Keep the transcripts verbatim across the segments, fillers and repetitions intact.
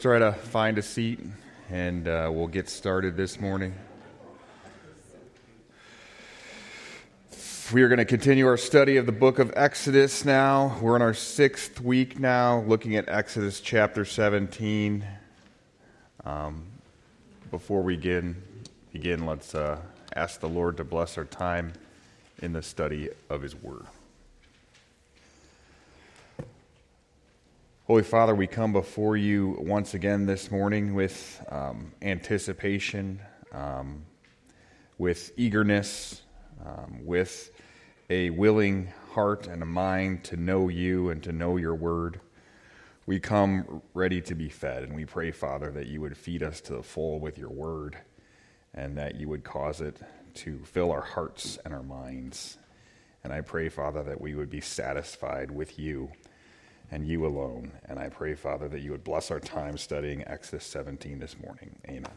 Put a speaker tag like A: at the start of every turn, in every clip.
A: Try to find a seat, and uh, we'll get started this morning. We are going to continue our study of the book of Exodus now. We're in our sixth week now, looking at Exodus chapter seventeen. Um, before we begin, begin let's uh, ask the Lord to bless our time in the study of His Word. Holy Father, we come before you once again this morning with um, anticipation, um, with eagerness, um, with a willing heart and a mind to know you and to know your word. We come ready to be fed, and we pray, Father, that you would feed us to the full with your word, and that you would cause it to fill our hearts and our minds. And I pray, Father, that we would be satisfied with you and you alone. And I pray, Father, that you would bless our time studying Exodus seventeen this morning. Amen.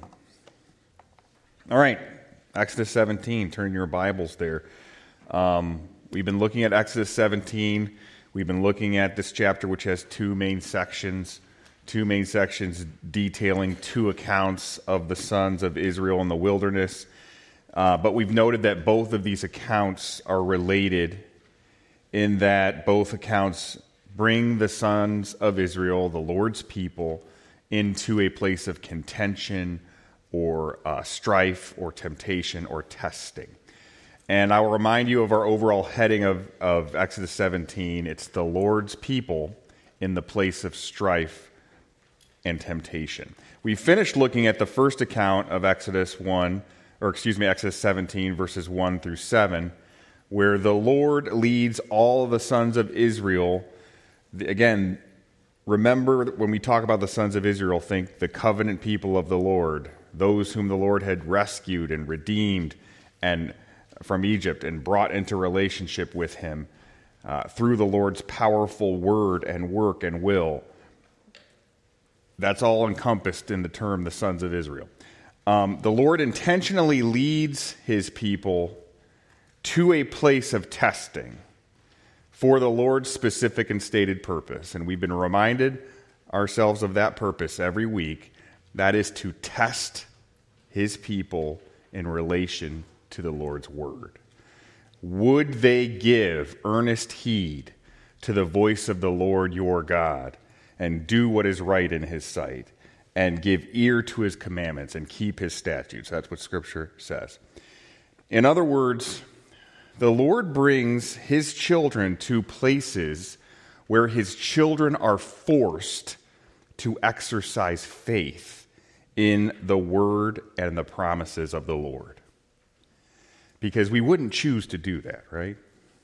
A: All right, Exodus seventeen. Turn your Bibles there. Um, we've been looking at Exodus seventeen. We've been looking at this chapter, which has two main sections, two main sections detailing two accounts of the sons of Israel in the wilderness. Uh, but we've noted that both of these accounts are related in that both accounts bring the sons of Israel, the Lord's people, into a place of contention or uh, strife or temptation or testing. And I will remind you of our overall heading of, of Exodus seventeen. It's the Lord's people in the place of strife and temptation. We finished looking at the first account of Exodus one, or excuse me, Exodus seventeen, verses one through seven, where the Lord leads all of the sons of Israel. Again, remember when we talk about the sons of Israel, think the covenant people of the Lord, those whom the Lord had rescued and redeemed and from Egypt and brought into relationship with him uh, through the Lord's powerful word and work and will. That's all encompassed in the term the sons of Israel. Um, the Lord intentionally leads his people to a place of testing for the Lord's specific and stated purpose. And we've been reminded ourselves of that purpose every week. That is to test his people in relation to the Lord's word. Would they give earnest heed to the voice of the Lord your God and do what is right in his sight and give ear to his commandments and keep his statutes? That's what Scripture says. In other words, the Lord brings his children to places where his children are forced to exercise faith in the word and the promises of the Lord. Because we wouldn't choose to do that, right?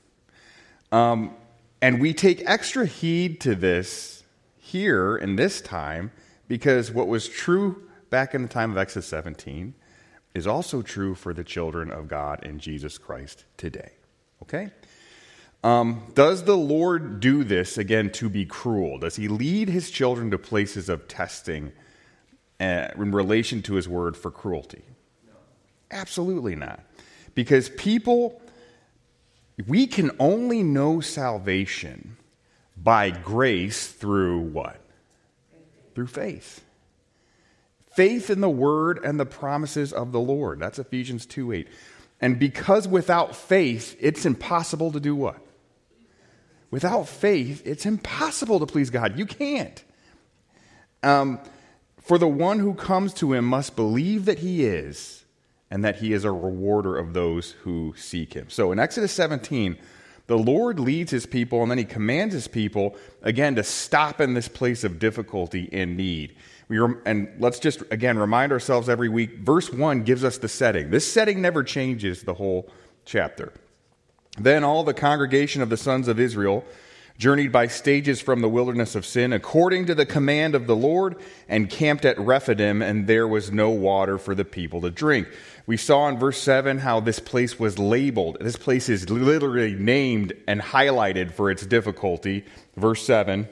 A: Um, and we take extra heed to this here in this time because what was true back in the time of Exodus seventeen is also true for the children of God in Jesus Christ today. Okay? Um, does the Lord do this, again, to be cruel? Does he lead his children to places of testing uh, in relation to his word for cruelty? No. Absolutely not. Because people, we can only know salvation by grace through what? Through faith. Faith in the word and the promises of the Lord. That's Ephesians two eight. And because without faith, it's impossible to do what? Without faith, it's impossible to please God. You can't. Um, for the one who comes to him must believe that he is, and that he is a rewarder of those who seek him. So in Exodus seventeen, the Lord leads his people, and then he commands his people, again, to stop in this place of difficulty and need. We rem- and let's just, again, remind ourselves every week, verse one gives us the setting. This setting never changes the whole chapter. Then all the congregation of the sons of Israel journeyed by stages from the wilderness of Sin, according to the command of the Lord, and camped at Rephidim, and there was no water for the people to drink. We saw in verse seven how this place was labeled. This place is literally named and highlighted for its difficulty. Verse seven,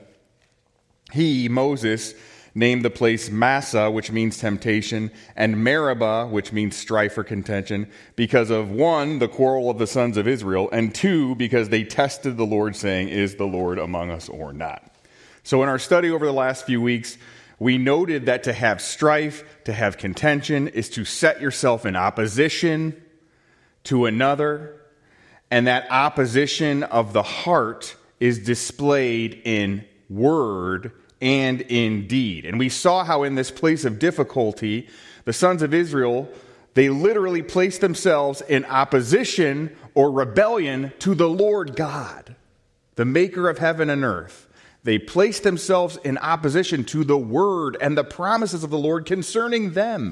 A: he, Moses, named the place Massah, which means temptation, and Meribah, which means strife or contention, because of one, the quarrel of the sons of Israel, and two, because they tested the Lord, saying, is the Lord among us or not? So in our study over the last few weeks, We noted that to have strife, to have contention, is to set yourself in opposition to another, and that opposition of the heart is displayed in word and in deed. And we saw how in this place of difficulty, the sons of Israel, they literally placed themselves in opposition or rebellion to the Lord God, the maker of heaven and earth. They placed themselves in opposition to the word and the promises of the Lord concerning them.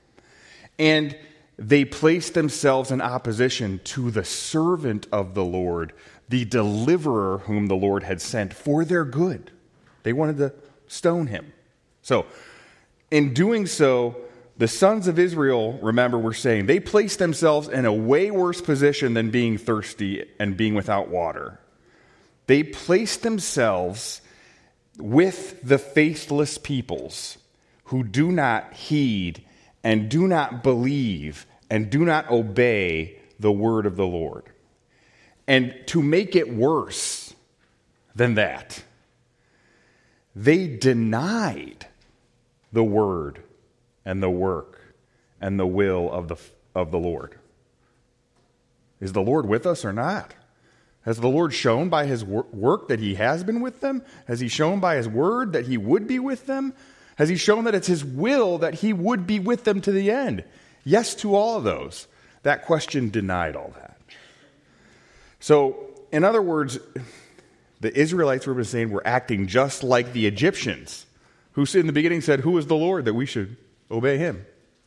A: And they placed themselves in opposition to the servant of the Lord, the deliverer whom the Lord had sent for their good. They wanted to stone him. So, in doing so, the sons of Israel, remember we're saying, they placed themselves in a way worse position than being thirsty and being without water. They placed themselves with the faithless peoples who do not heed and do not believe and do not obey the word of the Lord. And to make it worse than that, they denied the word and the work and the will of the, of the Lord. Is the Lord with us or not? Has the Lord shown by his wor- work that he has been with them? Has he shown by his word that he would be with them? Has he shown that it's his will that he would be with them to the end? Yes to all of those. That question denied all that. So, in other words, the Israelites were saying were acting just like the Egyptians, who in the beginning said, "Who is the Lord that we should obey him?"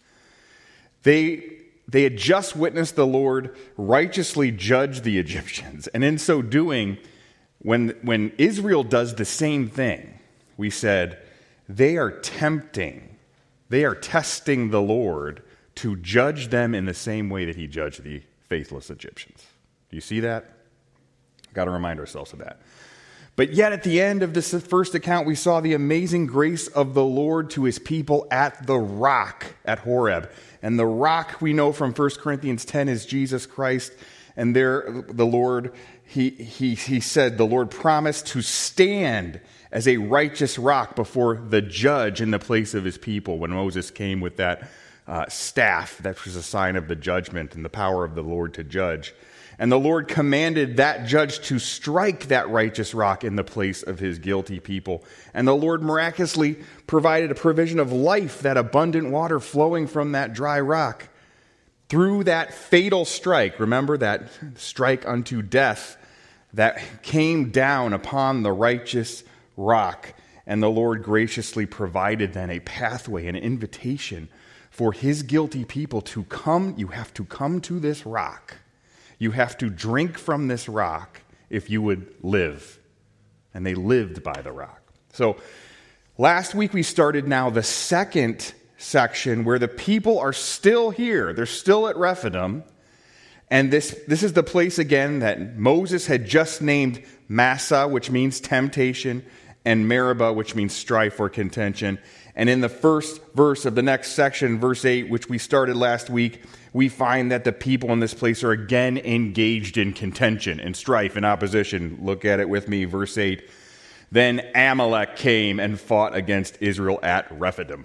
A: They, they had just witnessed the Lord righteously judge the Egyptians. And in so doing, when, when Israel does the same thing, we said, they are tempting, they are testing the Lord to judge them in the same way that he judged the faithless Egyptians. Do you see that? Got to remind ourselves of that. But yet at the end of this first account, we saw the amazing grace of the Lord to his people at the rock at Horeb. And the rock, we know from First Corinthians ten, is Jesus Christ. And there, the Lord, he, he, he said, the Lord promised to stand as a righteous rock before the judge in the place of his people when Moses came with that uh, staff that was a sign of the judgment and the power of the Lord to judge. And the Lord commanded that judge to strike that righteous rock in the place of his guilty people. And the Lord miraculously provided a provision of life, that abundant water flowing from that dry rock. Through that fatal strike, remember that strike unto death that came down upon the righteous rock. And the Lord graciously provided then a pathway, an invitation for his guilty people to come. You have to come to this rock. You have to drink from this rock if you would live. And they lived by the rock. So last week we started now the second section where the people are still here. They're still at Rephidim. And this, this is the place again that Moses had just named Massah, which means temptation, and Meribah, which means strife or contention. And in the first verse of the next section, verse eight, which we started last week, we find that the people in this place are again engaged in contention and strife and opposition. Look at it with me, verse eight. Then Amalek came and fought against Israel at Rephidim.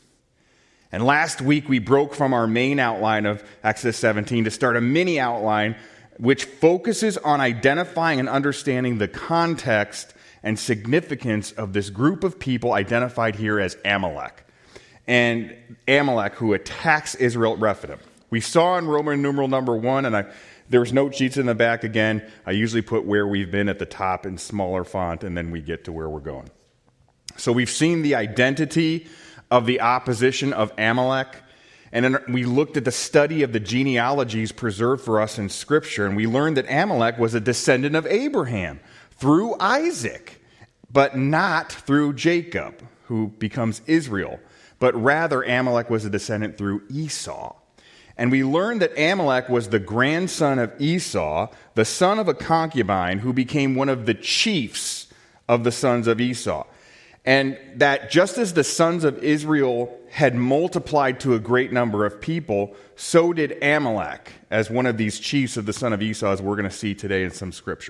A: And last week we broke from our main outline of Exodus seventeen to start a mini outline which focuses on identifying and understanding the context and significance of this group of people identified here as Amalek. And Amalek, who attacks Israel at Rephidim. We saw in Roman numeral number one, and I, there's note sheets in the back again. I usually put where we've been at the top in smaller font, and then we get to where we're going. So we've seen the identity of the opposition of Amalek, and then we looked at the study of the genealogies preserved for us in Scripture, and we learned that Amalek was a descendant of Abraham through Isaac, but not through Jacob, who becomes Israel. But rather, Amalek was a descendant through Esau. And we learned that Amalek was the grandson of Esau, the son of a concubine, who became one of the chiefs of the sons of Esau. And that just as the sons of Israel had multiplied to a great number of people, so did Amalek as one of these chiefs of the son of Esau, as we're going to see today in some Scripture.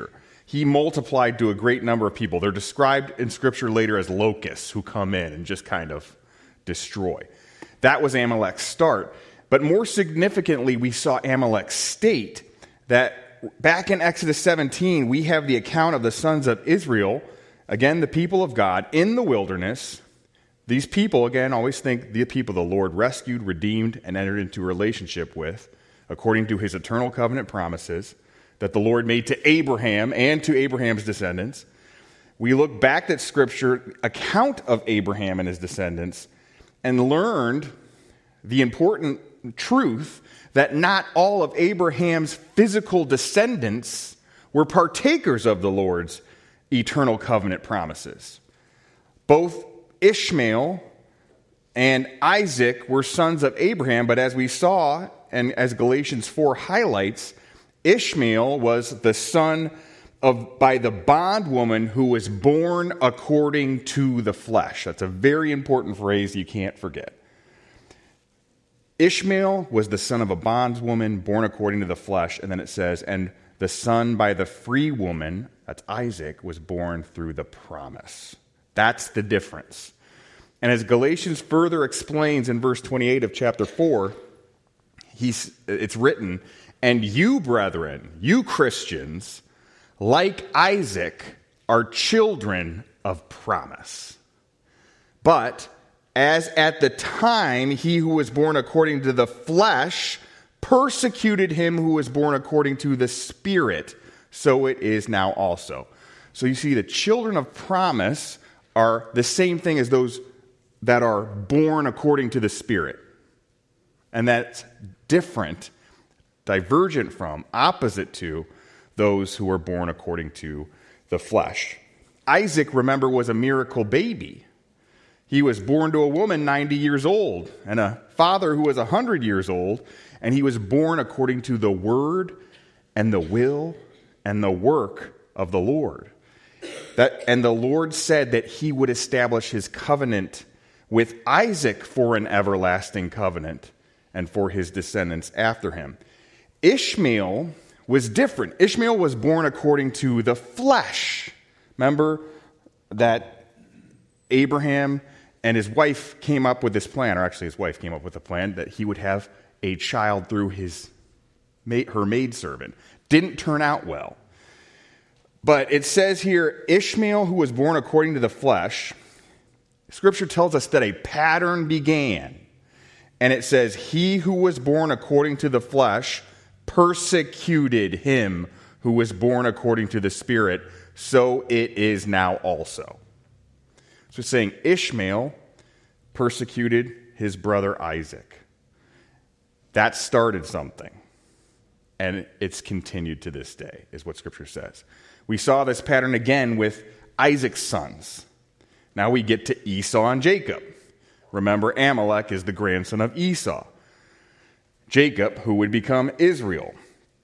A: he multiplied to a great number of people. They're described in Scripture later as locusts who come in and just kind of destroy. That was Amalek's start. But more significantly, we saw Amalek state that back in Exodus seventeen, we have the account of the sons of Israel, again, the people of God, in the wilderness. These people, again, always think the people the Lord rescued, redeemed, and entered into a relationship with, according to his eternal covenant promises that the Lord made to Abraham and to Abraham's descendants. We look back at Scripture, account of Abraham and his descendants, and learned the important truth that not all of Abraham's physical descendants were partakers of the Lord's eternal covenant promises. Both Ishmael and Isaac were sons of Abraham, but as we saw, and as Galatians four highlights, Ishmael was the son of by the bondwoman who was born according to the flesh. That's a very important phrase you can't forget. Ishmael was the son of a bondwoman born according to the flesh, and then it says, and the son by the free woman, that's Isaac, was born through the promise. That's the difference. And as Galatians further explains in verse twenty-eight of chapter four, he's, it's written, and you, brethren, you Christians, like Isaac, are children of promise. But as at the time he who was born according to the flesh persecuted him who was born according to the Spirit, so it is now also. So you see, the children of promise are the same thing as those that are born according to the Spirit. And that's different, divergent from, opposite to those who are born according to the flesh. Isaac, remember, was a miracle baby. He was born to a woman ninety years old and a father who was one hundred years old, and he was born according to the word and the will and the work of the Lord. That, and the Lord said that he would establish his covenant with Isaac for an everlasting covenant and for his descendants after him. Ishmael was different. Ishmael was born according to the flesh. Remember that Abraham and his wife came up with this plan, or actually his wife came up with the plan, that he would have a child through his her maidservant. Didn't turn out well. But it says here, Ishmael, who was born according to the flesh, Scripture tells us that a pattern began. And it says, he who was born according to the flesh persecuted him who was born according to the Spirit, so it is now also. So it's saying Ishmael persecuted his brother Isaac. That started something. And it's continued to this day, is what Scripture says. We saw this pattern again with Isaac's sons. Now we get to Esau and Jacob. Remember, Amalek is the grandson of Esau. Jacob, who would become Israel.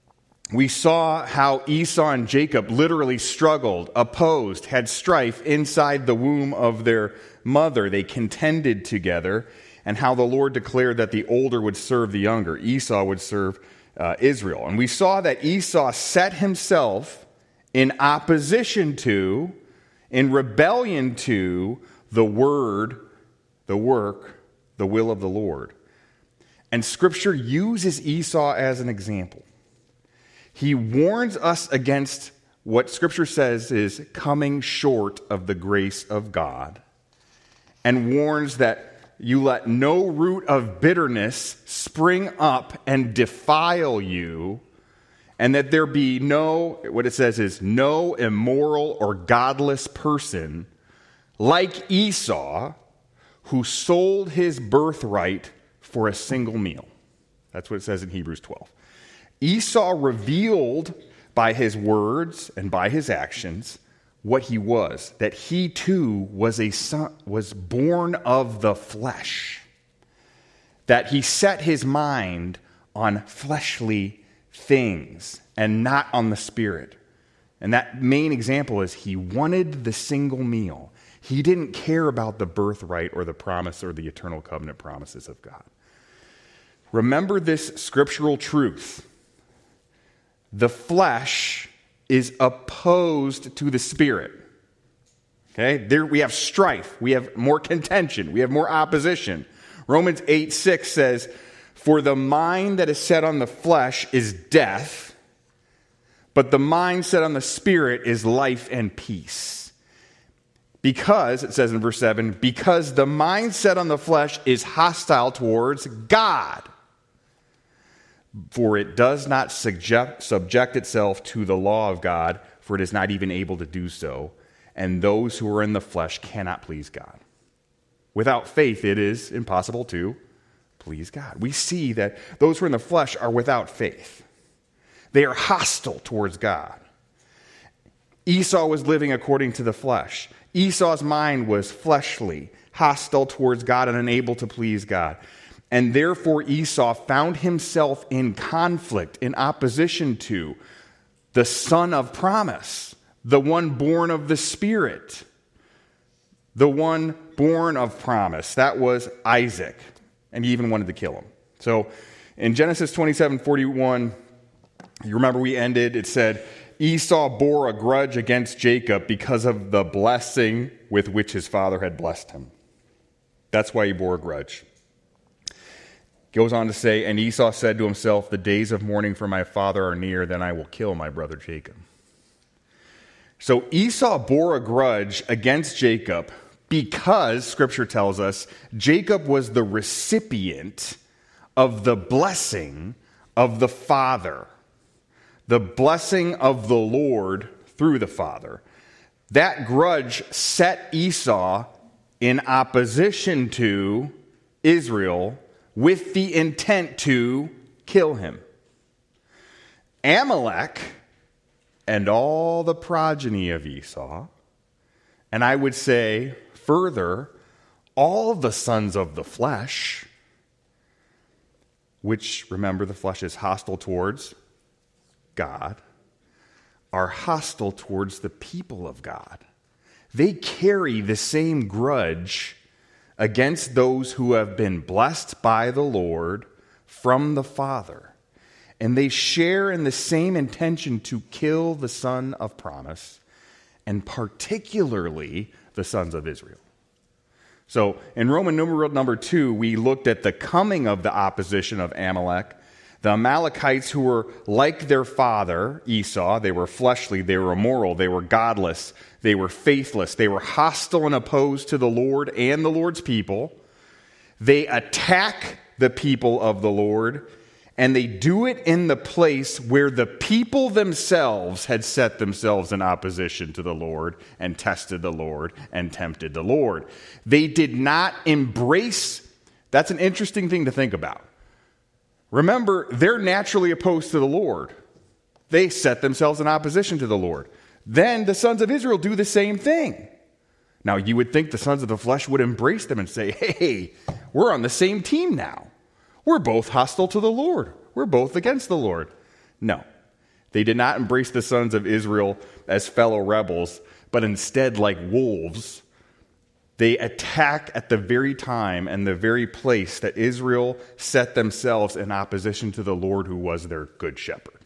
A: We saw how Esau and Jacob literally struggled, opposed, had strife inside the womb of their mother. They contended together, and how the Lord declared that the older would serve the younger. Esau would serve uh, Israel. And we saw that Esau set himself in opposition to, in rebellion to, the word, the work, the will of the Lord. And Scripture uses Esau as an example. He warns us against what Scripture says is coming short of the grace of God, and warns that you let no root of bitterness spring up and defile you, and that there be no, what it says is, no immoral or godless person like Esau, who sold his birthright for a single meal. That's what it says in Hebrews twelve. Esau revealed by his words and by his actions what he was, that he too was a son, was born of the flesh, that he set his mind on fleshly things and not on the Spirit. And that main example is he wanted the single meal. He didn't care about the birthright or the promise or the eternal covenant promises of God. Remember this scriptural truth. The flesh is opposed to the Spirit. Okay, there we have strife, we have more contention, we have more opposition. Romans eight six says, "For the mind that is set on the flesh is death, but the mind set on the Spirit is life and peace." Because, it says in verse seven, because the mind set on the flesh is hostile towards God, for it does not subject, subject itself to the law of God, for it is not even able to do so. And those who are in the flesh cannot please God. Without faith, it is impossible to please God. We see that those who are in the flesh are without faith. They are hostile towards God. Esau was living according to the flesh. Esau's mind was fleshly, hostile towards God, and unable to please God. And therefore Esau found himself in conflict, in opposition to the son of promise, the one born of the Spirit, the one born of promise. That was Isaac. And he even wanted to kill him. So in Genesis twenty-seven forty-one, you remember we ended, it said, Esau bore a grudge against Jacob because of the blessing with which his father had blessed him. That's why he bore a grudge. Goes on to say, and Esau said to himself, the days of mourning for my father are near, then I will kill my brother Jacob. So Esau bore a grudge against Jacob because, Scripture tells us, Jacob was the recipient of the blessing of the Father. The blessing of the Lord through the Father. That grudge set Esau in opposition to Israel with the intent to kill him. Amalek and all the progeny of Esau, and I would say further, all the sons of the flesh, which, remember, the flesh is hostile towards God, are hostile towards the people of God. They carry the same grudge against those who have been blessed by the Lord from the Father. And they share in the same intention to kill the son of promise, and particularly the sons of Israel. So in Roman numeral number two, we looked at the coming of the opposition of Amalek. The Amalekites, who were like their father, Esau, they were fleshly, they were immoral, they were godless, they were faithless, they were hostile and opposed to the Lord and the Lord's people. They attack the people of the Lord, and they do it in the place where the people themselves had set themselves in opposition to the Lord and tested the Lord and tempted the Lord. They did not embrace. That's an interesting thing to think about. Remember, they're naturally opposed to the Lord. They set themselves in opposition to the Lord. Then the sons of Israel do the same thing. Now, you would think the sons of the flesh would embrace them and say, hey, we're on the same team now. We're both hostile to the Lord. We're both against the Lord. No, they did not embrace the sons of Israel as fellow rebels, but instead, like wolves, they attack at the very time and the very place that Israel set themselves in opposition to the Lord, who was their good shepherd.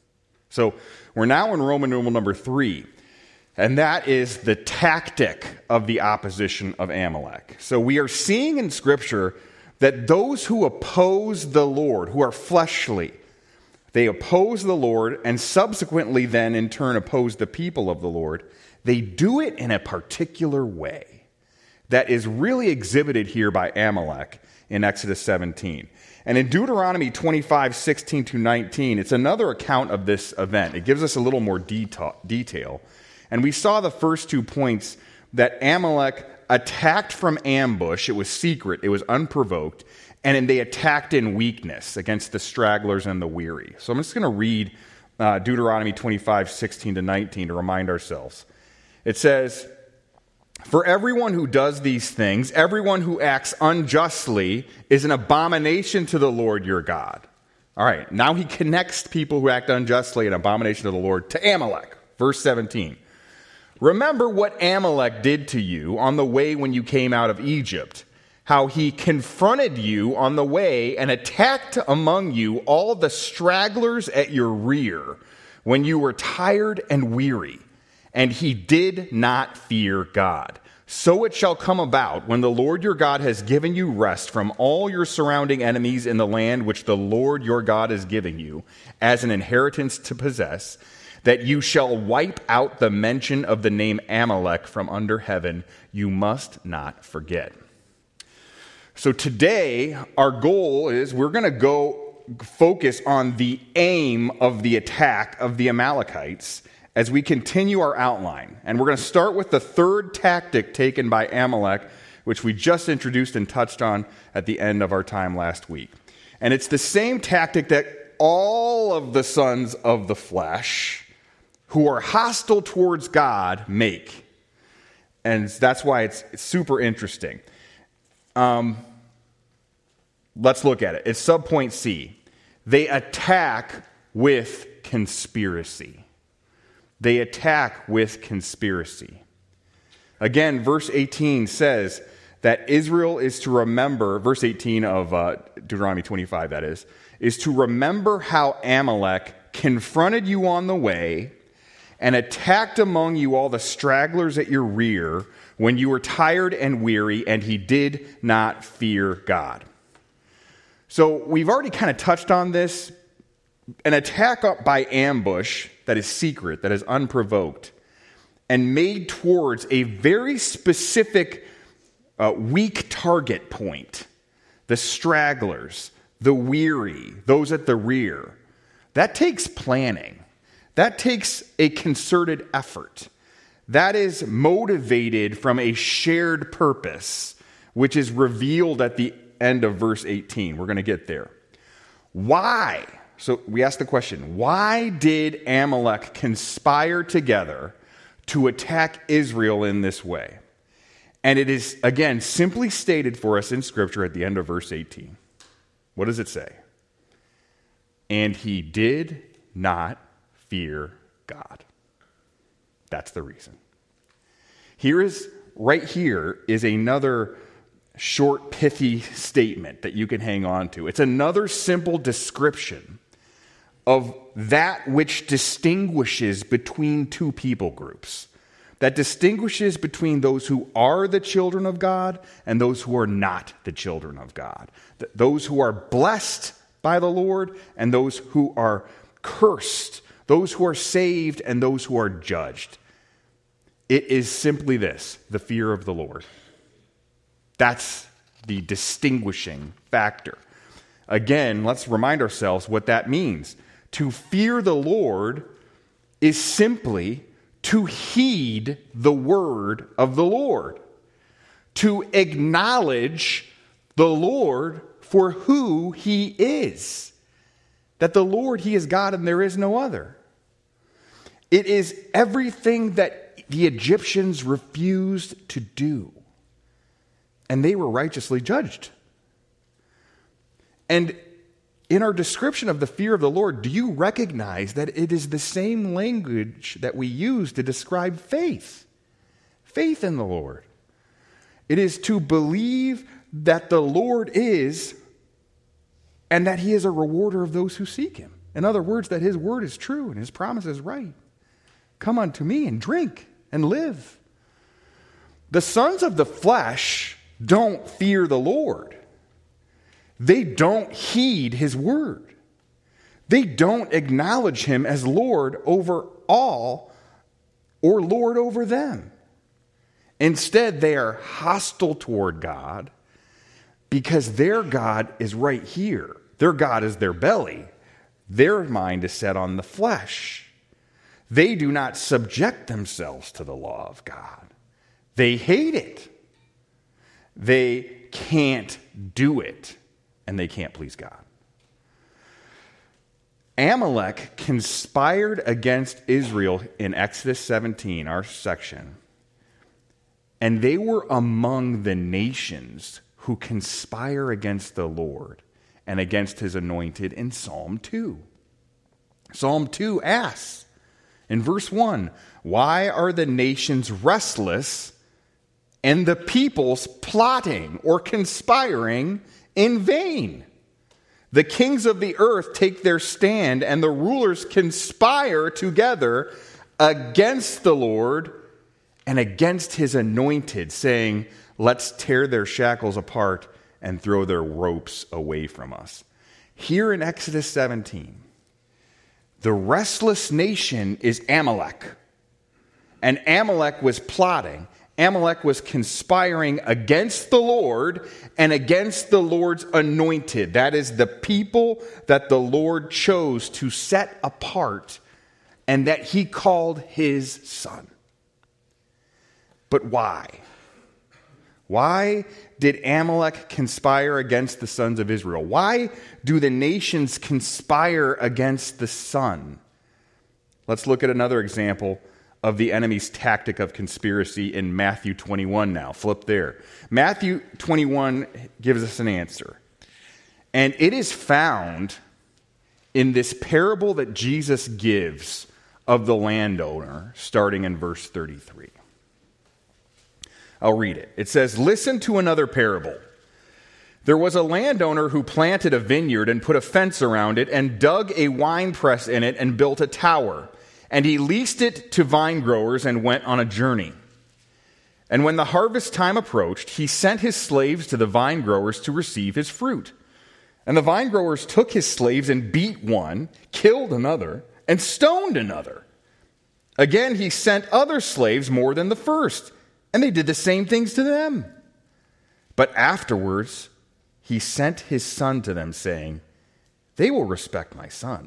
A: So we're now in Roman numeral number three, and that is the tactic of the opposition of Amalek. So we are seeing in Scripture that those who oppose the Lord, who are fleshly, they oppose the Lord and subsequently then in turn oppose the people of the Lord. They do it in a particular way that is really exhibited here by Amalek in Exodus seventeen. And in Deuteronomy twenty-five, sixteen to nineteen, it's another account of this event. It gives us a little more detail. And we saw the first two points that Amalek attacked from ambush. It was secret. It was unprovoked. And they attacked in weakness against the stragglers and the weary. So I'm just going to read uh, Deuteronomy twenty-five, sixteen to nineteen to remind ourselves. It says, for everyone who does these things, everyone who acts unjustly is an abomination to the Lord your God. All right, now he connects people who act unjustly, an abomination to the Lord, to Amalek. Verse seventeen. Remember what Amalek did to you on the way when you came out of Egypt, how he confronted you on the way and attacked among you all the stragglers at your rear, when you were tired and weary, and he did not fear God. So it shall come about when the Lord your God has given you rest from all your surrounding enemies in the land which the Lord your God is giving you as an inheritance to possess, that you shall wipe out the mention of the name Amalek from under heaven. You must not forget. So today, our goal is we're going to go focus on the aim of the attack of the Amalekites as we continue our outline. And we're going to start with the third tactic taken by Amalek, which we just introduced and touched on at the end of our time last week. And it's the same tactic that all of the sons of the flesh who are hostile towards God make. And that's why it's, it's super interesting. Um, let's look at it. It's subpoint C. They attack with conspiracy. They attack with conspiracy. Again, verse eighteen says that Israel is to remember, verse eighteen of uh, Deuteronomy twenty-five, that is, is to remember how Amalek confronted you on the way and attacked among you all the stragglers at your rear when you were tired and weary, and he did not fear God. So we've already kind of touched on this. An attack up by ambush that is secret, that is unprovoked, and made towards a very specific uh, weak target point, the stragglers, the weary, those at the rear. That takes planning. That takes a concerted effort. That is motivated from a shared purpose, which is revealed at the end of verse eighteen. We're going to get there. Why? So we ask the question, why did Amalek conspire together to attack Israel in this way? And it is, again, simply stated for us in Scripture at the end of verse eighteen. What does it say? And he did not fear God. That's the reason. Here is, right here, is another short, pithy statement that you can hang on to. It's another simple description of that which distinguishes between two people groups. That distinguishes between those who are the children of God and those who are not the children of God. Those who are blessed by the Lord and those who are cursed. Those who are saved and those who are judged. It is simply this, the fear of the Lord. That's the distinguishing factor. Again, let's remind ourselves what that means. To fear the Lord is simply to heed the word of the Lord. To acknowledge the Lord for who he is. That the Lord, he is God and there is no other. It is everything that the Egyptians refused to do. And they were righteously judged. And in our description of the fear of the Lord, do you recognize that it is the same language that we use to describe faith? Faith in the Lord. It is to believe that the Lord is and that he is a rewarder of those who seek him. In other words, that his word is true and his promise is right. Come unto me and drink and live. The sons of the flesh don't fear the Lord. They don't heed his word. They don't acknowledge him as Lord over all or Lord over them. Instead, they are hostile toward God because their God is right here. Their God is their belly. Their mind is set on the flesh. They do not subject themselves to the law of God. They hate it. They can't do it. And they can't please God. Amalek conspired against Israel in Exodus seventeen, our section. And they were among the nations who conspire against the Lord and against his anointed in Psalm two. Psalm two asks in verse one, why are the nations restless and the peoples plotting or conspiring in vain? The kings of the earth take their stand, and the rulers conspire together against the Lord and against his anointed, saying, let's tear their shackles apart and throw their ropes away from us. Here in Exodus seventeen, the restless nation is Amalek. And Amalek was plotting. Amalek was conspiring against the Lord and against the Lord's anointed. That is the people that the Lord chose to set apart and that he called his son. But why? Why did Amalek conspire against the sons of Israel? Why do the nations conspire against the son? Let's look at another example of the enemy's tactic of conspiracy in Matthew twenty-one now. Flip there. Matthew twenty-one gives us an answer. And it is found in this parable that Jesus gives of the landowner, starting in verse thirty-three. I'll read it. It says, listen to another parable. There was a landowner who planted a vineyard and put a fence around it and dug a winepress in it and built a tower. And he leased it to vine growers and went on a journey. And when the harvest time approached, he sent his slaves to the vine growers to receive his fruit. And the vine growers took his slaves and beat one, killed another, and stoned another. Again, he sent other slaves more than the first, and they did the same things to them. But afterwards, he sent his son to them, saying, they will respect my son.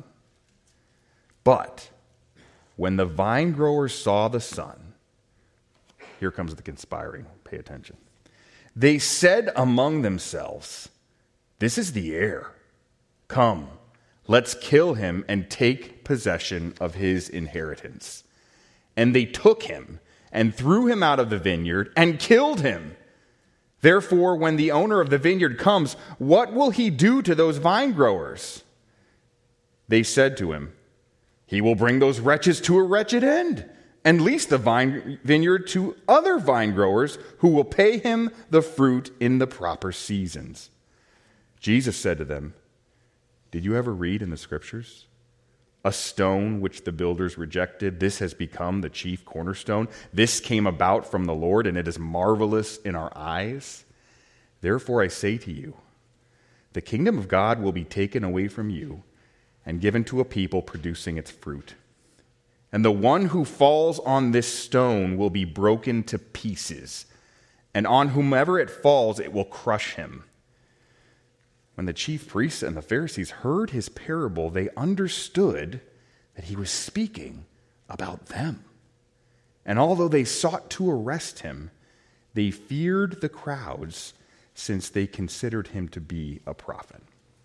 A: But when the vine growers saw the son, here comes the conspiring, pay attention. They said among themselves, this is the heir. Come, let's kill him and take possession of his inheritance. And they took him and threw him out of the vineyard and killed him. Therefore, when the owner of the vineyard comes, what will he do to those vine growers? They said to him, he will bring those wretches to a wretched end and lease the vine vineyard to other vine growers who will pay him the fruit in the proper seasons. Jesus said to them, did you ever read in the scriptures? A stone which the builders rejected, this has become the chief cornerstone. This came about from the Lord, and it is marvelous in our eyes. Therefore I say to you, the kingdom of God will be taken away from you and given to a people producing its fruit. And the one who falls on this stone will be broken to pieces, and on whomever it falls, it will crush him. When the chief priests and the Pharisees heard his parable, they understood that he was speaking about them. And although they sought to arrest him, they feared the crowds, since they considered him to be a prophet.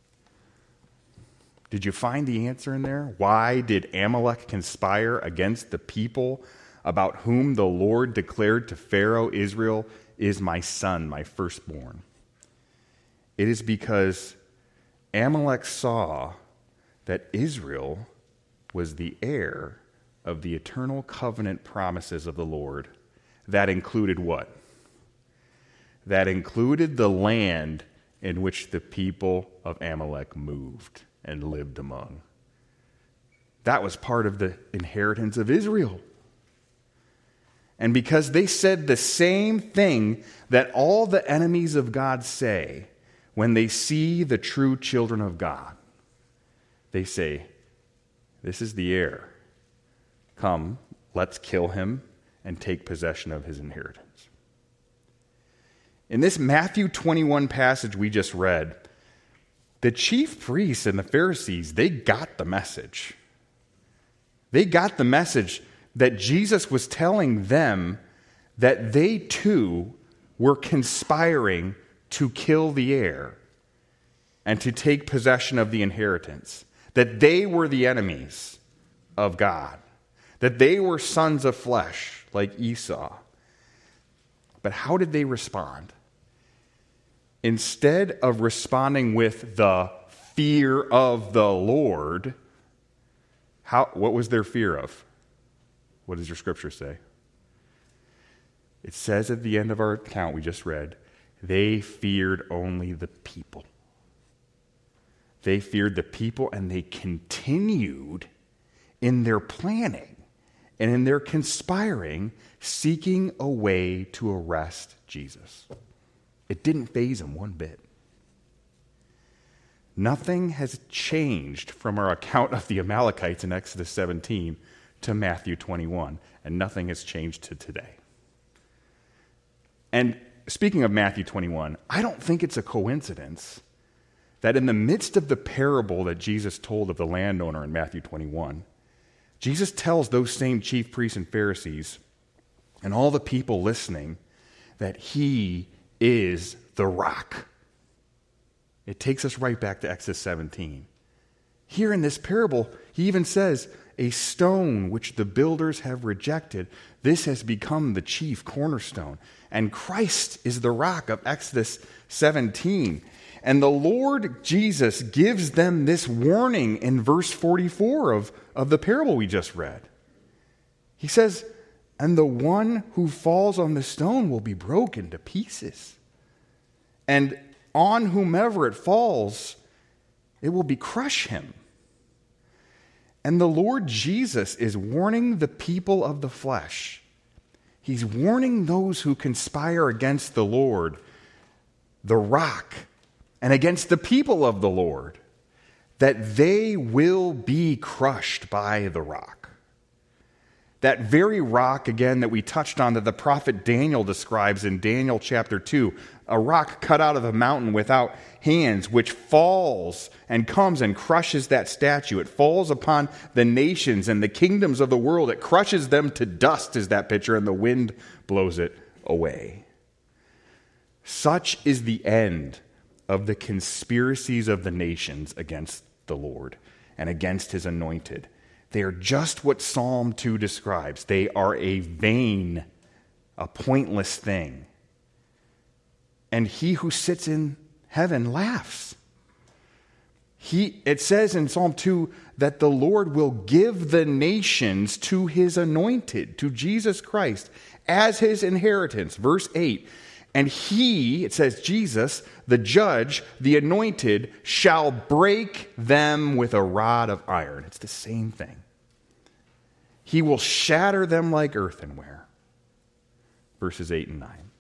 A: Did you find the answer in there? Why did Amalek conspire against the people about whom the Lord declared to Pharaoh, Israel is my son, my firstborn? It is because Amalek saw that Israel was the heir of the eternal covenant promises of the Lord. That included what? That included the land in which the people of Amalek moved and lived among. That was part of the inheritance of Israel. And because they said the same thing that all the enemies of God say when they see the true children of God, they say, this is the heir. Come, let's kill him and take possession of his inheritance. In this Matthew twenty-one passage we just read, the chief priests and the Pharisees, they got the message. They got the message that Jesus was telling them that they too were conspiring to kill the heir and to take possession of the inheritance. That they were the enemies of God. That they were sons of flesh like Esau. But how did they respond? Instead of responding with the fear of the Lord, how, what was their fear of? What does your scripture say? It says at the end of our account we just read, they feared only the people. They feared the people, and they continued in their planning and in their conspiring, seeking a way to arrest Jesus. It didn't faze them one bit. Nothing has changed from our account of the Amalekites in Exodus seventeen to Matthew twenty-one, and nothing has changed to today. And speaking of Matthew twenty-one, I don't think it's a coincidence that in the midst of the parable that Jesus told of the landowner in Matthew twenty-one, Jesus tells those same chief priests and Pharisees and all the people listening that he is the rock. It takes us right back to Exodus seventeen. Here in this parable, he even says, a stone which the builders have rejected, this has become the chief cornerstone. And Christ is the rock of Exodus seventeen. And the Lord Jesus gives them this warning in verse forty-four of, of the parable we just read. He says, and the one who falls on the stone will be broken to pieces. And on whomever it falls, it will be crush him. And the Lord Jesus is warning the people of the flesh. He's warning those who conspire against the Lord, the rock, and against the people of the Lord, that they will be crushed by the rock. That very rock, again, that we touched on, that the prophet Daniel describes in Daniel chapter two, a rock cut out of the mountain without hands, which falls and comes and crushes that statue. It falls upon the nations and the kingdoms of the world. It crushes them to dust, is that picture, and the wind blows it away. Such is the end of the conspiracies of the nations against the Lord and against his anointed. They are just what Psalm two describes. They are a vain, a pointless thing. And he who sits in heaven laughs. He, it says in Psalm two that the Lord will give the nations to his anointed, to Jesus Christ, as his inheritance. Verse eight, and he, it says Jesus, the judge, the anointed, shall break them with a rod of iron. It's the same thing. He will shatter them like earthenware. Verses eight and nine.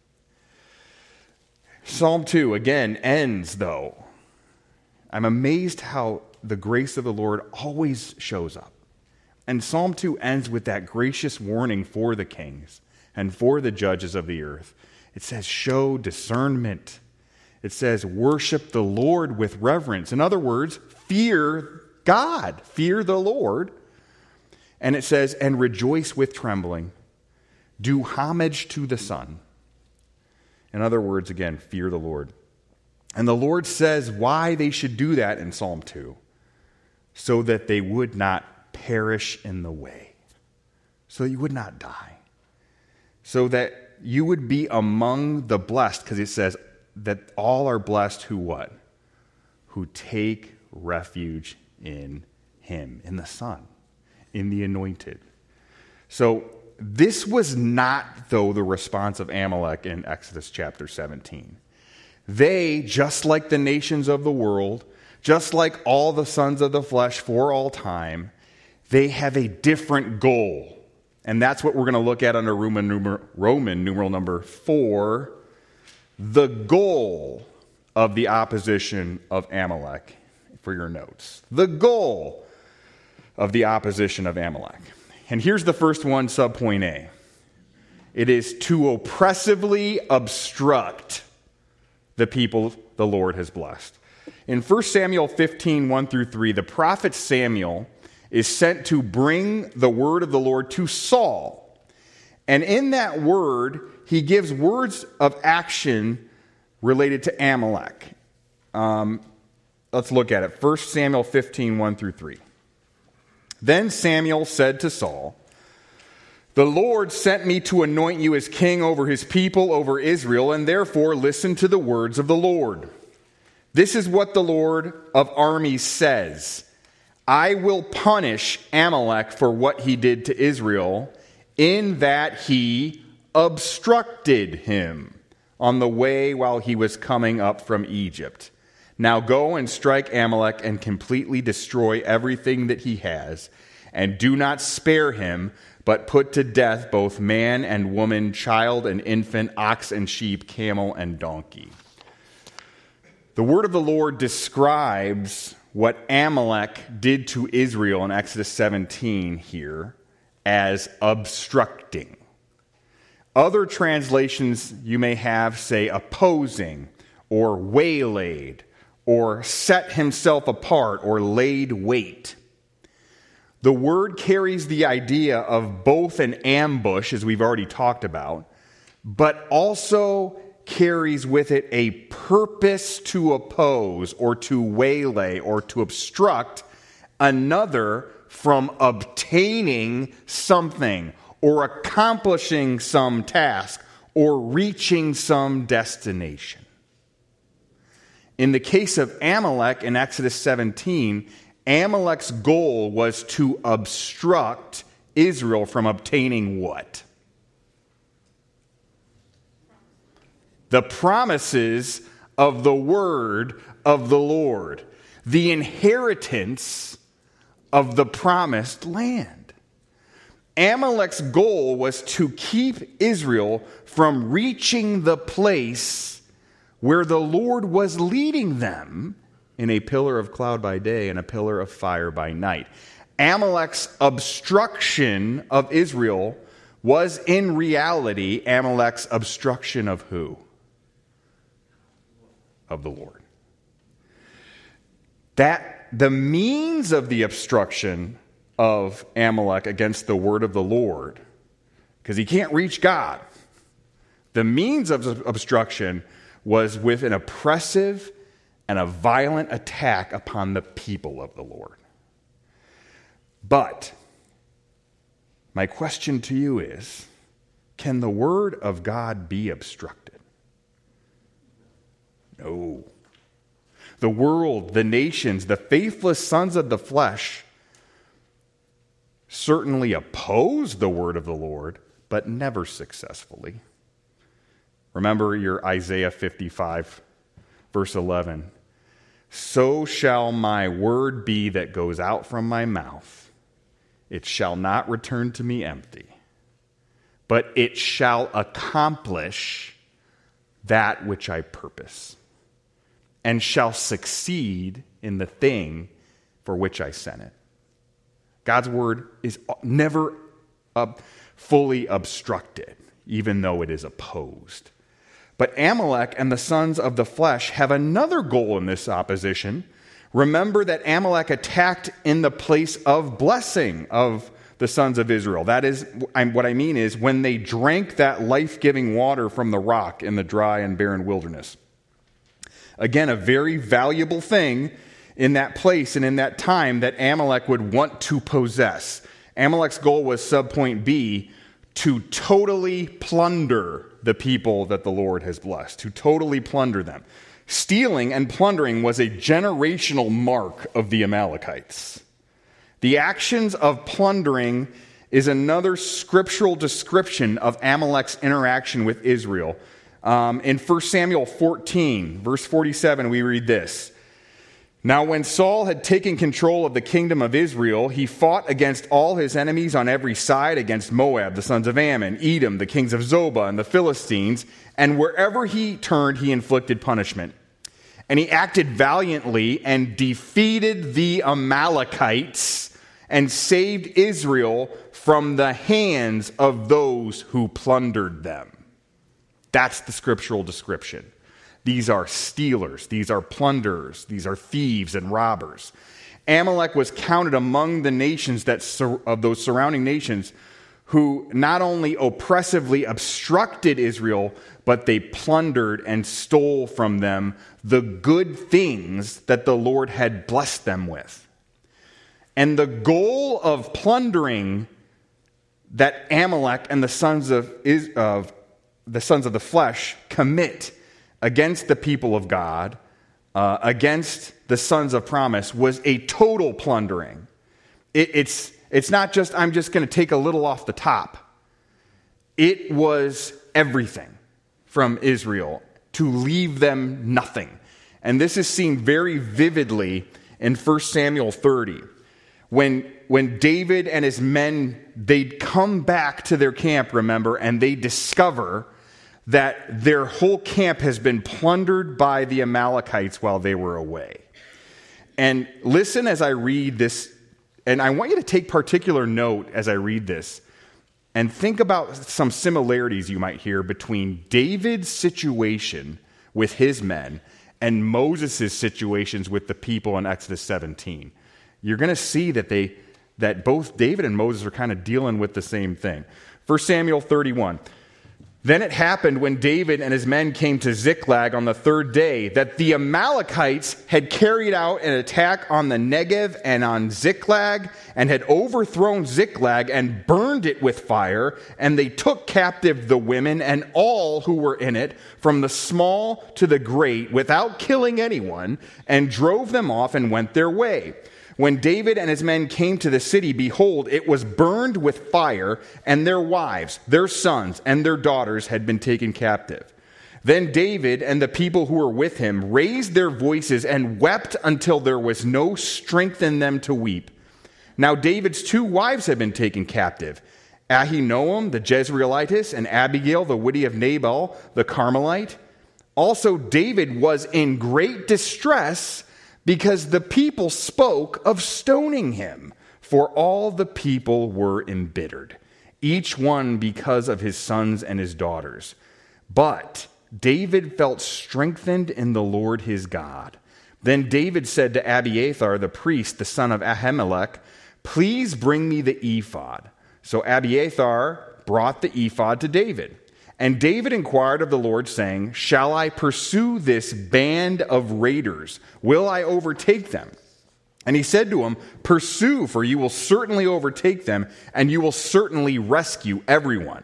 A: Psalm two, again, ends, though. I'm amazed how the grace of the Lord always shows up. And Psalm two ends with that gracious warning for the kings and for the judges of the earth. It says, show discernment. It says, worship the Lord with reverence. In other words, fear God, fear the Lord. And it says, and rejoice with trembling. Do homage to the Son. In other words, again, fear the Lord. And the Lord says why they should do that in Psalm two. So that they would not perish in the way. So that you would not die. So that you would be among the blessed, because it says that all are blessed who what? Who take refuge in him, in the Son, in the anointed. So this was not, though, the response of Amalek in Exodus chapter seventeen. They, just like the nations of the world, just like all the sons of the flesh for all time, they have a different goal. And that's what we're going to look at under Roman numeral, Roman numeral number four, the goal of the opposition of Amalek, for your notes. The goal of the opposition of Amalek. And here's the first one, subpoint A. It is to oppressively obstruct the people the Lord has blessed. In First Samuel fifteen, one through three, the prophet Samuel is sent to bring the word of the Lord to Saul. And in that word, he gives words of action related to Amalek. Um, let's look at it. First Samuel fifteen, one through three. Then Samuel said to Saul, the Lord sent me to anoint you as king over his people, over Israel, and therefore listen to the words of the Lord. This is what the Lord of armies says. I will punish Amalek for what he did to Israel, in that he obstructed him on the way while he was coming up from Egypt. Now go and strike Amalek and completely destroy everything that he has, and do not spare him, but put to death both man and woman, child and infant, ox and sheep, camel and donkey." The word of the Lord describes what Amalek did to Israel in Exodus seventeen here as obstructing. Other translations you may have say opposing, or waylaid, or set himself apart, or laid wait. The word carries the idea of both an ambush, as we've already talked about, but also carries with it a purpose to oppose, or to waylay, or to obstruct another from obtaining something, or accomplishing some task, or reaching some destination. In the case of Amalek in Exodus seventeen, Amalek's goal was to obstruct Israel from obtaining what? The promises of the word of the Lord, the inheritance of the promised land. Amalek's goal was to keep Israel from reaching the place where the Lord was leading them in a pillar of cloud by day and a pillar of fire by night. Amalek's obstruction of Israel was in reality Amalek's obstruction of who? Of the Lord. That the means of the obstruction of Amalek against the word of the Lord, because he can't reach God, the means of obstruction was with an oppressive and a violent attack upon the people of the Lord. But my question to you is, can the word of God be obstructed? No. The world, the nations, the faithless sons of the flesh certainly oppose the word of the Lord, but never successfully. Remember your Isaiah fifty-five, verse eleven. "So shall my word be that goes out from my mouth. It shall not return to me empty, but it shall accomplish that which I purpose, and shall succeed in the thing for which I sent it." God's word is never uh, fully obstructed, even though it is opposed. But Amalek and the sons of the flesh have another goal in this opposition. Remember that Amalek attacked in the place of blessing of the sons of Israel. That is, what I mean is when they drank that life-giving water from the rock in the dry and barren wilderness. Again, a very valuable thing in that place and in that time that Amalek would want to possess. Amalek's goal was, subpoint B, to totally plunder the people that the Lord has blessed, to totally plunder them. Stealing and plundering was a generational mark of the Amalekites. The actions of plundering is another scriptural description of Amalek's interaction with Israel. Um, in First Samuel fourteen, verse forty-seven, we read this. "Now when Saul had taken control of the kingdom of Israel, he fought against all his enemies on every side, against Moab, the sons of Ammon, Edom, the kings of Zobah, and the Philistines, and wherever he turned, he inflicted punishment. And he acted valiantly and defeated the Amalekites and saved Israel from the hands of those who plundered them." That's the scriptural description. These are stealers, these are plunderers, these are thieves and robbers. Amalek was counted among the nations that sur- of those surrounding nations who not only oppressively obstructed Israel, but they plundered and stole from them the good things that the Lord had blessed them with. And the goal of plundering that Amalek and the sons of, of the sons of the flesh commit against the people of God, uh, against the sons of promise, was a total plundering. It, it's, it's not just, I'm just going to take a little off the top. It was everything from Israel to leave them nothing. And this is seen very vividly in First Samuel thirty. When, when David and his men, they'd come back to their camp, remember, and they discover that their whole camp has been plundered by the Amalekites while they were away. And listen as I read this, and I want you to take particular note as I read this, and think about some similarities you might hear between David's situation with his men and Moses' situations with the people in Exodus seventeen. You're going to see that they that both David and Moses are kind of dealing with the same thing. First Samuel thirty-one. Then it happened when David and his men came to Ziklag on the third day that the Amalekites had carried out an attack on the Negev and on Ziklag and had overthrown Ziklag and burned it with fire, and they took captive the women and all who were in it, from the small to the great, without killing anyone, and drove them off and went their way. When David and his men came to the city, behold, it was burned with fire, and their wives, their sons, and their daughters had been taken captive. Then David and the people who were with him raised their voices and wept until there was no strength in them to weep. Now David's two wives had been taken captive, Ahinoam the Jezreelitess and Abigail the widow of Nabal the Carmelite. Also David was in great distress because the people spoke of stoning him, for all the people were embittered, each one because of his sons and his daughters. But David felt strengthened in the Lord his God. Then David said to Abiathar the priest, the son of Ahimelech, "Please bring me the ephod." So Abiathar brought the ephod to David. And David inquired of the Lord, saying, "Shall I pursue this band of raiders? Will I overtake them?" And he said to him, "Pursue, for you will certainly overtake them, and you will certainly rescue everyone."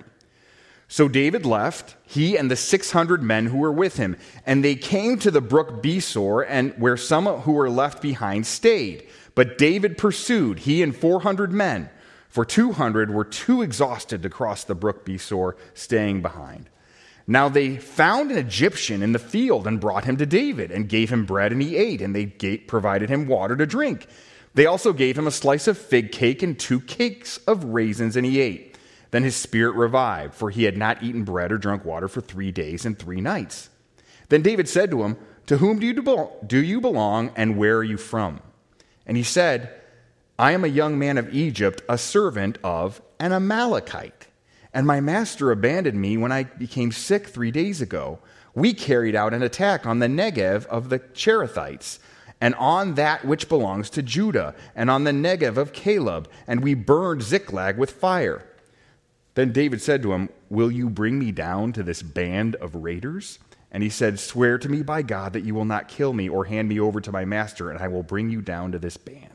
A: So David left, he and the six hundred men who were with him, and they came to the brook Besor, and where some who were left behind stayed. But David pursued, he and four hundred men. For two hundred were too exhausted to cross the brook Besor, staying behind. Now they found an Egyptian in the field and brought him to David and gave him bread, and he ate, and they gave, provided him water to drink. They also gave him a slice of fig cake and two cakes of raisins, and he ate. Then his spirit revived, for he had not eaten bread or drunk water for three days and three nights. Then David said to him, "To whom do you, do you belong, and where are you from?" And he said, "I am a young man of Egypt, a servant of an Amalekite. And my master abandoned me when I became sick three days ago. We carried out an attack on the Negev of the Cherethites, and on that which belongs to Judah, and on the Negev of Caleb, and we burned Ziklag with fire." Then David said to him, "Will you bring me down to this band of raiders?" And he said, "Swear to me by God that you will not kill me or hand me over to my master, and I will bring you down to this band."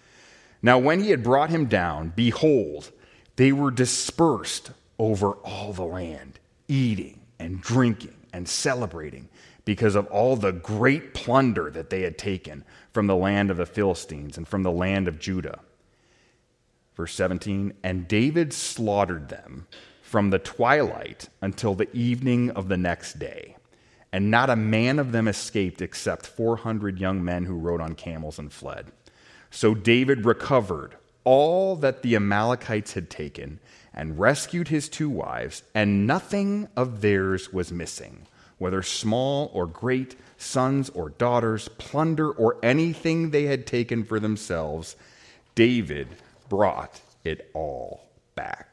A: Now when he had brought him down, behold, they were dispersed over all the land, eating and drinking and celebrating because of all the great plunder that they had taken from the land of the Philistines and from the land of Judah. Verse seventeen, and David slaughtered them from the twilight until the evening of the next day. And not a man of them escaped except four hundred young men who rode on camels and fled. So David recovered all that the Amalekites had taken and rescued his two wives, and nothing of theirs was missing, whether small or great, sons or daughters, plunder or anything they had taken for themselves. David brought it all back.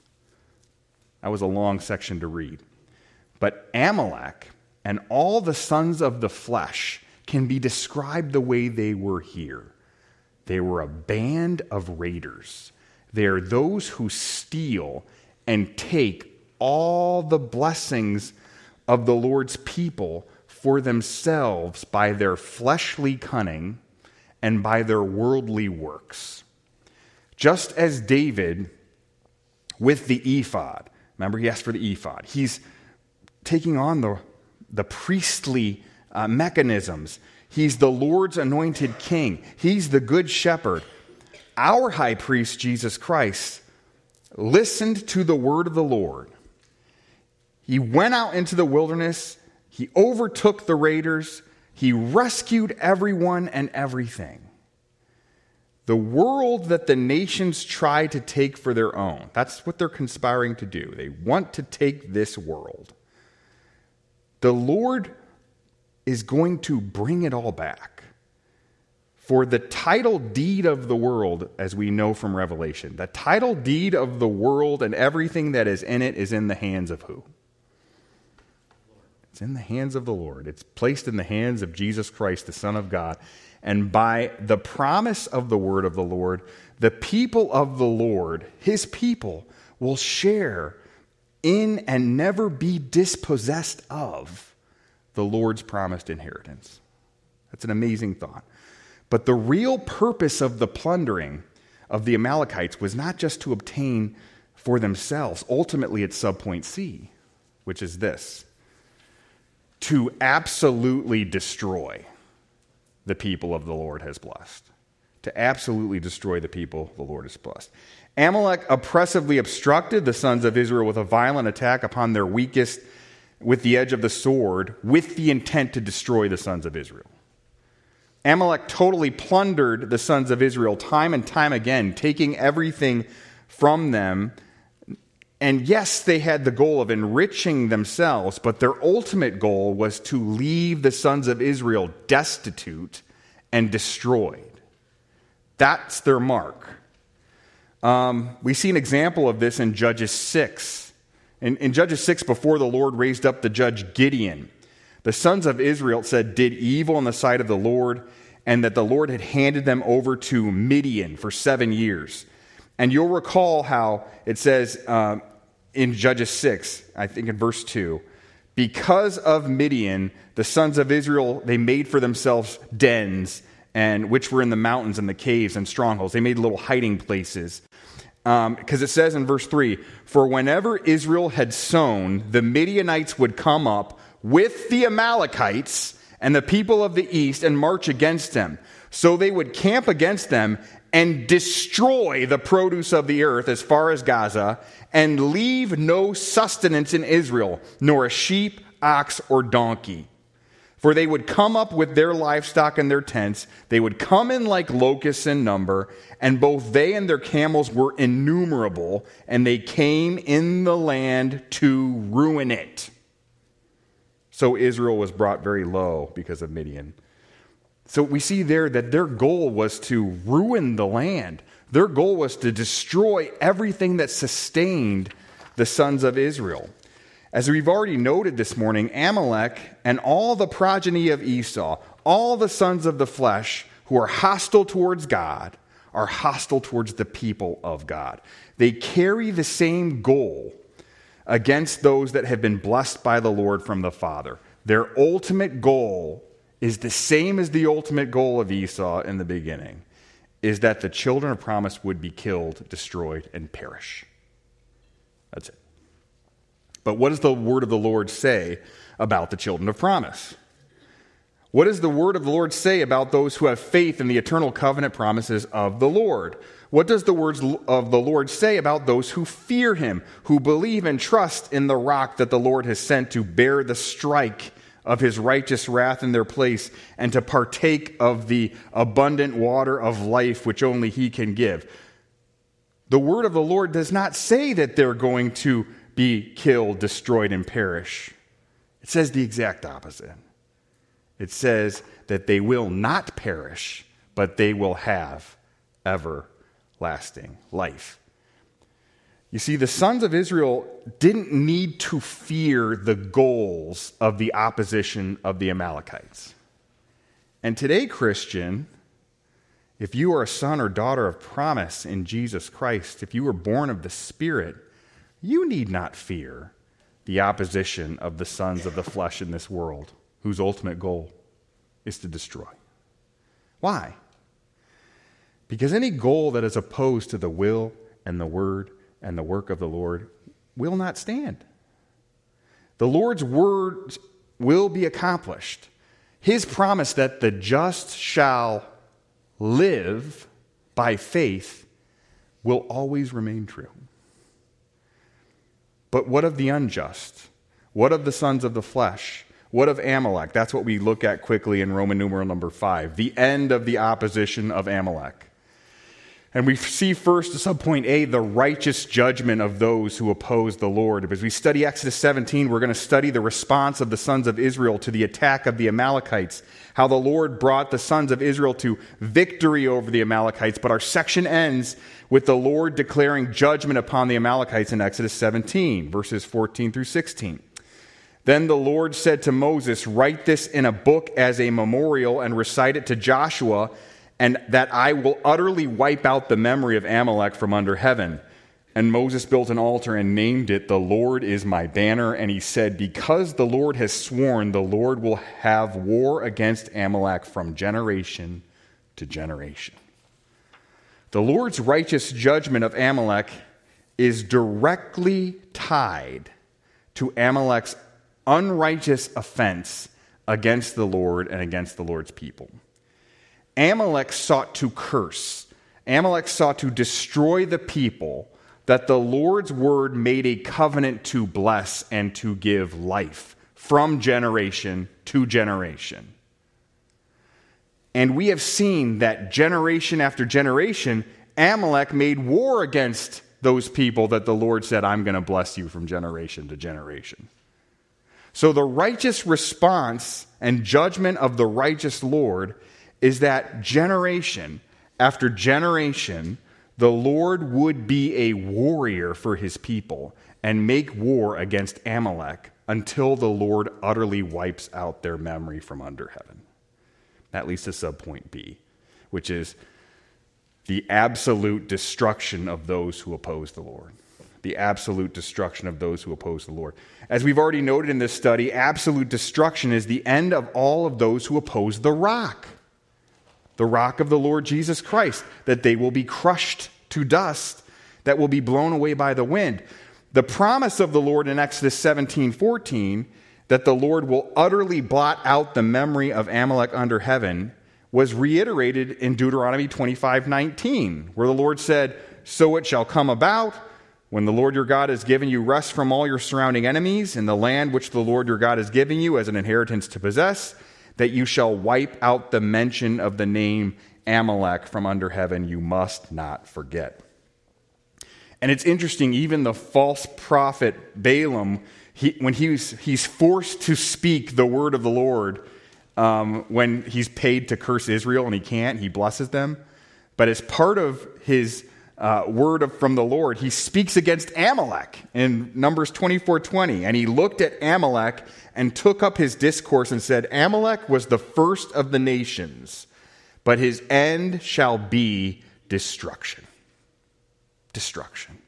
A: That was a long section to read. But Amalek and all the sons of the flesh can be described the way they were here. They were a band of raiders. They are those who steal and take all the blessings of the Lord's people for themselves by their fleshly cunning and by their worldly works. Just as David with the ephod, remember he asked for the ephod, he's taking on the, the priestly uh, mechanisms. He's the Lord's anointed king. He's the good shepherd. Our high priest, Jesus Christ, listened to the word of the Lord. He went out into the wilderness. He overtook the raiders. He rescued everyone and everything. The world that the nations try to take for their own, that's what they're conspiring to do. They want to take this world. The Lord is going to bring it all back. For the title deed of the world, as we know from Revelation, the title deed of the world and everything that is in it is in the hands of who? It's in the hands of the Lord. It's placed in the hands of Jesus Christ, the Son of God. And by the promise of the word of the Lord, the people of the Lord, his people, will share in and never be dispossessed of the Lord's promised inheritance. That's an amazing thought. But the real purpose of the plundering of the Amalekites was not just to obtain for themselves. Ultimately, it's subpoint C, which is this: to absolutely destroy the people of the Lord has blessed. To absolutely destroy the people the Lord has blessed. Amalek oppressively obstructed the sons of Israel with a violent attack upon their weakest with the edge of the sword, with the intent to destroy the sons of Israel. Amalek totally plundered the sons of Israel time and time again, taking everything from them. And yes, they had the goal of enriching themselves, but their ultimate goal was to leave the sons of Israel destitute and destroyed. That's their mark. Um, we see an example of this in Judges six. In, in Judges six, before the Lord raised up the judge Gideon, the sons of Israel, it said, did evil in the sight of the Lord, and that the Lord had handed them over to Midian for seven years. And you'll recall how it says uh, in Judges six, I think in verse two, because of Midian, the sons of Israel, they made for themselves dens, and which were in the mountains and the caves and strongholds. They made little hiding places. Because um, it says in verse three, for whenever Israel had sown, the Midianites would come up with the Amalekites and the people of the east and march against them. So they would camp against them and destroy the produce of the earth as far as Gaza, and leave no sustenance in Israel, nor a sheep, ox, or donkey. For they would come up with their livestock and their tents. They would come in like locusts in number, and both they and their camels were innumerable, and they came in the land to ruin it. So Israel was brought very low because of Midian. So we see there that their goal was to ruin the land. Their goal was to destroy everything that sustained the sons of Israel. As we've already noted this morning, Amalek and all the progeny of Esau, all the sons of the flesh who are hostile towards God, are hostile towards the people of God. They carry the same goal against those that have been blessed by the Lord from the Father. Their ultimate goal is the same as the ultimate goal of Esau in the beginning, is that the children of promise would be killed, destroyed, and perish. That's it. But what does the word of the Lord say about the children of promise? What does the word of the Lord say about those who have faith in the eternal covenant promises of the Lord? What does the words of the Lord say about those who fear him, who believe and trust in the rock that the Lord has sent to bear the strike of his righteous wrath in their place, and to partake of the abundant water of life which only he can give? The word of the Lord does not say that they're going to be killed, destroyed, and perish. It says the exact opposite. It says that they will not perish, but they will have everlasting life. You see, the sons of Israel didn't need to fear the goals of the opposition of the Amalekites. And today, Christian, if you are a son or daughter of promise in Jesus Christ, if you were born of the Spirit, you need not fear the opposition of the sons of the flesh in this world, whose ultimate goal is to destroy. Why? Because any goal that is opposed to the will and the word and the work of the Lord will not stand. The Lord's words will be accomplished. His promise that the just shall live by faith will always remain true. But what of the unjust? What of the sons of the flesh? What of Amalek? That's what we look at quickly in Roman numeral number five, the end of the opposition of Amalek. And we see first, subpoint A, the righteous judgment of those who oppose the Lord. As we study Exodus seventeen, we're going to study the response of the sons of Israel to the attack of the Amalekites, how the Lord brought the sons of Israel to victory over the Amalekites. But our section ends with the Lord declaring judgment upon the Amalekites in Exodus seventeen, verses fourteen through sixteen. Then the Lord said to Moses, "Write this in a book as a memorial and recite it to Joshua, and that I will utterly wipe out the memory of Amalek from under heaven." And Moses built an altar and named it, "The Lord is my banner." And he said, "Because the Lord has sworn, the Lord will have war against Amalek from generation to generation." The Lord's righteous judgment of Amalek is directly tied to Amalek's unrighteous offense against the Lord and against the Lord's people. Amalek sought to curse. Amalek sought to destroy the people that the Lord's word made a covenant to bless and to give life from generation to generation. And we have seen that generation after generation, Amalek made war against those people that the Lord said, "I'm going to bless you from generation to generation." So the righteous response and judgment of the righteous Lord is that generation after generation, the Lord would be a warrior for his people and make war against Amalek until the Lord utterly wipes out their memory from under heaven. That leads to subpoint B, which is the absolute destruction of those who oppose the Lord. The absolute destruction of those who oppose the Lord. As we've already noted in this study, absolute destruction is the end of all of those who oppose the rock. The rock of the Lord Jesus Christ, that they will be crushed to dust, that will be blown away by the wind. The promise of the Lord in Exodus seventeen fourteen, that the Lord will utterly blot out the memory of Amalek under heaven, was reiterated in Deuteronomy twenty-five nineteen, where the Lord said, "So it shall come about, when the Lord your God has given you rest from all your surrounding enemies in the land which the Lord your God is giving you as an inheritance to possess, that you shall wipe out the mention of the name Amalek from under heaven. You must not forget." And it's interesting, even the false prophet Balaam, he, when he was, he's forced to speak the word of the Lord, um, when he's paid to curse Israel and he can't, he blesses them. But as part of his Uh, word of, from the Lord, he speaks against Amalek in Numbers twenty-four twenty. And he looked at Amalek and took up his discourse and said, "Amalek was the first of the nations, but his end shall be destruction." Destruction.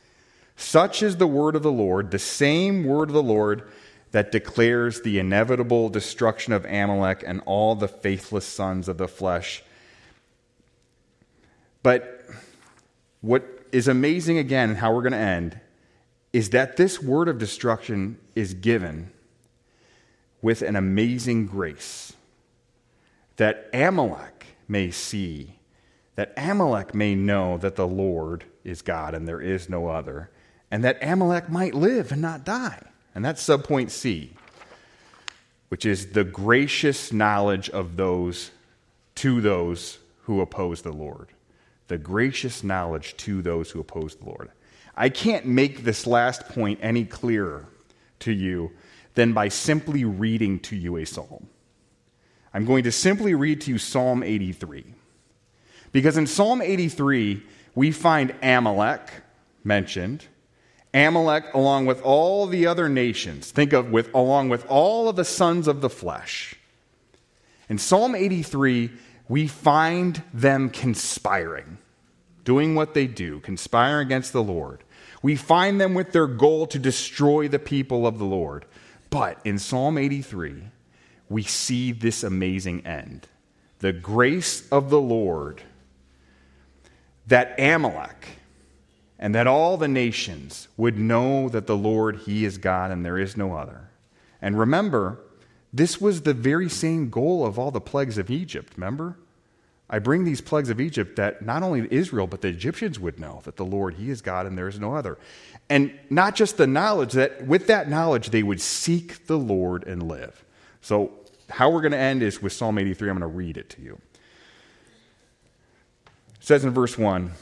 A: Such is the word of the Lord, the same word of the Lord that declares the inevitable destruction of Amalek and all the faithless sons of the flesh. But what is amazing, again, and how we're going to end, is that this word of destruction is given with an amazing grace, that Amalek may see, that Amalek may know that the Lord is God and there is no other, and that Amalek might live and not die. And that's subpoint C, which is the gracious knowledge of those to those who oppose the Lord. The gracious knowledge to those who oppose the Lord. I can't make this last point any clearer to you than by simply reading to you a psalm. I'm going to simply read to you Psalm eighty-three. Because in Psalm eighty-three, we find Amalek mentioned. Amalek along with all the other nations. Think of with along with all of the sons of the flesh. In Psalm eighty-three, we find them conspiring, doing what they do, conspiring against the Lord. We find them with their goal to destroy the people of the Lord. But in Psalm eighty-three, we see this amazing end. The grace of the Lord, that Amalek and that all the nations would know that the Lord, He is God and there is no other. And remember, this was the very same goal of all the plagues of Egypt, remember? I bring these plagues of Egypt that not only Israel, but the Egyptians would know that the Lord, He is God and there is no other. And not just the knowledge, that with that knowledge they would seek the Lord and live. So how we're going to end is with Psalm eighty-three. I'm going to read it to you. It says in verse one,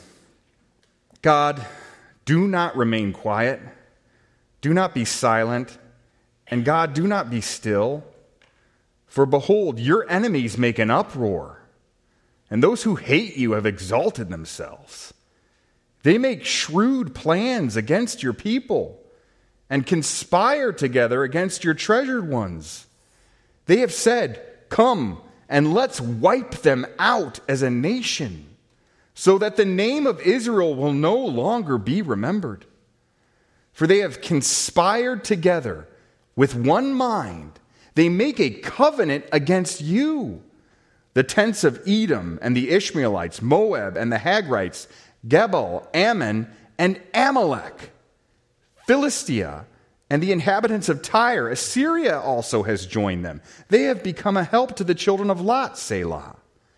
A: God, do not remain quiet. Do not be silent. And God, do not be still. For behold, your enemies make an uproar, and those who hate you have exalted themselves. They make shrewd plans against your people and conspire together against your treasured ones. They have said, come and let's wipe them out as a nation, so that the name of Israel will no longer be remembered. For they have conspired together with one mind. They make a covenant against you. The tents of Edom and the Ishmaelites, Moab and the Hagrites, Gebal, Ammon, and Amalek, Philistia, and the inhabitants of Tyre. Assyria also has joined them. They have become a help to the children of Lot, Selah.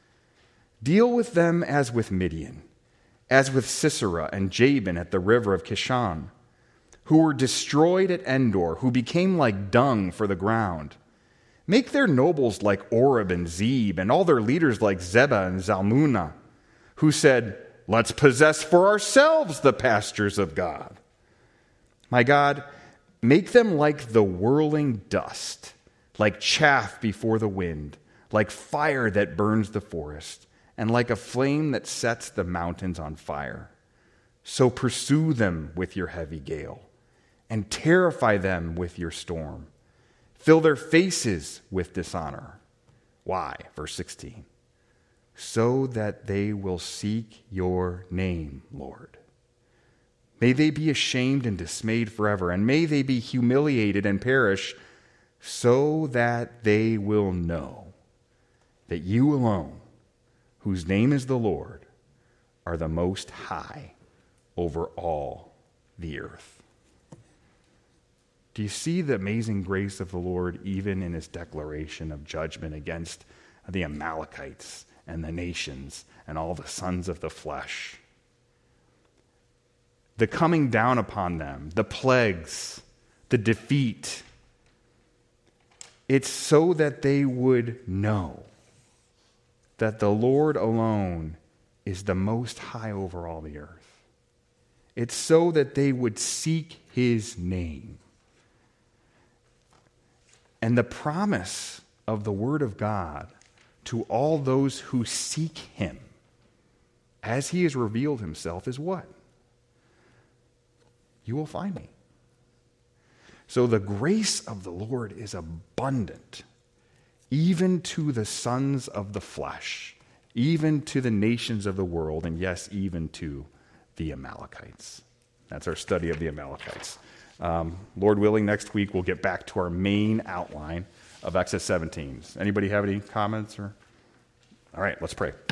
A: Deal with them as with Midian, as with Sisera and Jabin at the river of Kishon, who were destroyed at Endor, who became like dung for the ground. Make their nobles like Oreb and Zeb, and all their leaders like Zebah and Zalmunna, who said, let's possess for ourselves the pastures of God. My God, make them like the whirling dust, like chaff before the wind, like fire that burns the forest, and like a flame that sets the mountains on fire. So pursue them with your heavy gale, and terrify them with your storm. Fill their faces with dishonor. Why? Verse sixteen. So that they will seek your name, Lord. May they be ashamed and dismayed forever, and may they be humiliated and perish, so that they will know that you alone, whose name is the Lord, are the most high over all the earth. Do you see the amazing grace of the Lord even in his declaration of judgment against the Amalekites and the nations and all the sons of the flesh? The coming down upon them, the plagues, the defeat. It's so that they would know that the Lord alone is the most high over all the earth. It's so that they would seek his name. And the promise of the Word of God to all those who seek him, as he has revealed himself, is what? You will find me. So the grace of the Lord is abundant, even to the sons of the flesh, even to the nations of the world, and yes, even to the Amalekites. That's our study of the Amalekites. Um, Lord willing, next week we'll get back to our main outline of Exodus seventeen. Anybody have any comments? Or all right, let's pray.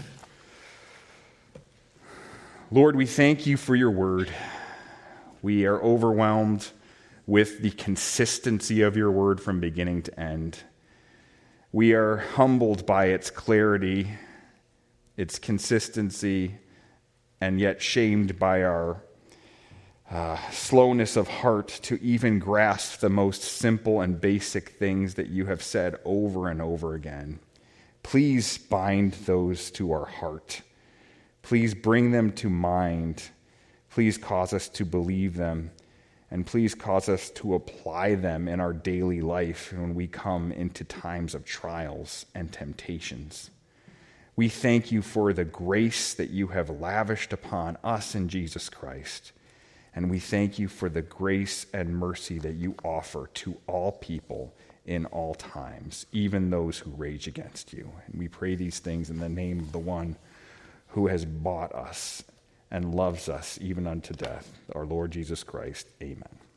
A: Lord, we thank you for your word. We are overwhelmed with the consistency of your word from beginning to end. We are humbled by its clarity, its consistency, and yet shamed by our uh, slowness of heart to even grasp the most simple and basic things that you have said over and over again. Please bind those to our heart. Please bring them to mind. Please cause us to believe them. And please cause us to apply them in our daily life when we come into times of trials and temptations. We thank you for the grace that you have lavished upon us in Jesus Christ. And we thank you for the grace and mercy that you offer to all people in all times, even those who rage against you. And we pray these things in the name of the one who has bought us and loves us even unto death, our Lord Jesus Christ. Amen.